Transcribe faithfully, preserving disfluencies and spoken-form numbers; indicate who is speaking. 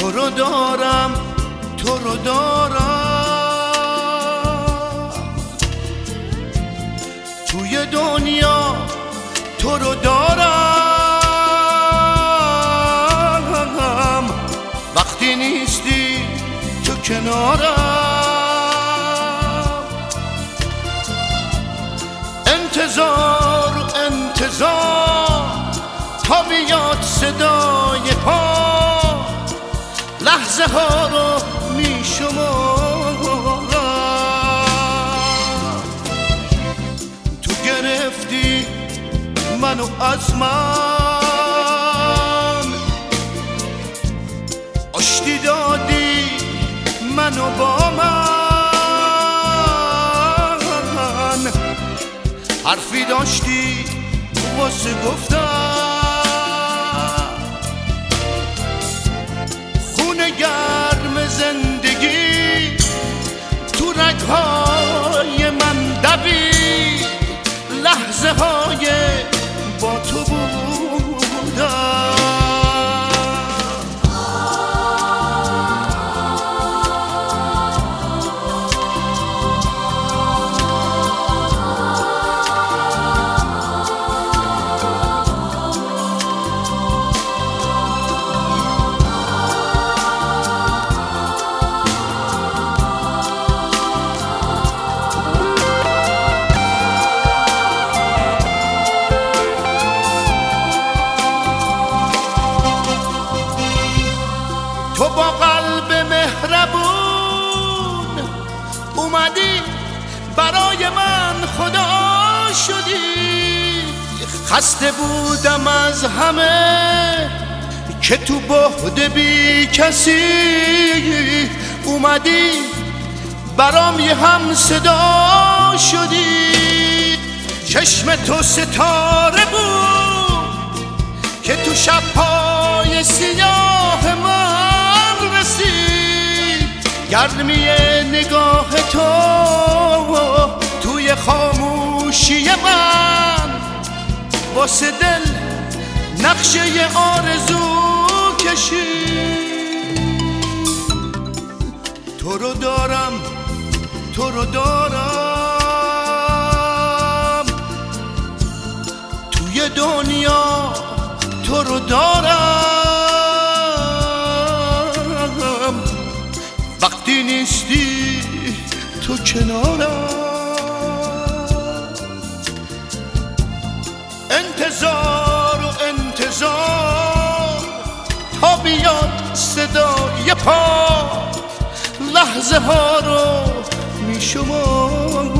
Speaker 1: تو رو دارم تو رو دارم توی دنیا تو رو دارم وقتی نیستی تو کنارم انتظار انتظار تا بیاد صدای پا لحظه ها رو می شمارم تو گرفتی منو از من آشتی دادی منو با من حرفی داشتی واسه گفتم خونه گرم زندگی تو رگهای من دوید لحظه های با تو بودم تو با قلب مهربون اومدی برای من خدا شدی خسته بودم از همه که تو بعد بی کسی اومدی برام یه هم صدا شدی چشم تو ستاره بود که تو شب‌های سیاه من گرمی نگاه تو توی خاموشی من واسه دل نقشه آرزو کشید تو رو دارم تو رو دارم توی دنیا تو رو دارم وقتی نیستی تو کنارم انتظار و انتظار تا بیاد صدای پا لحظه ها رو می شمارم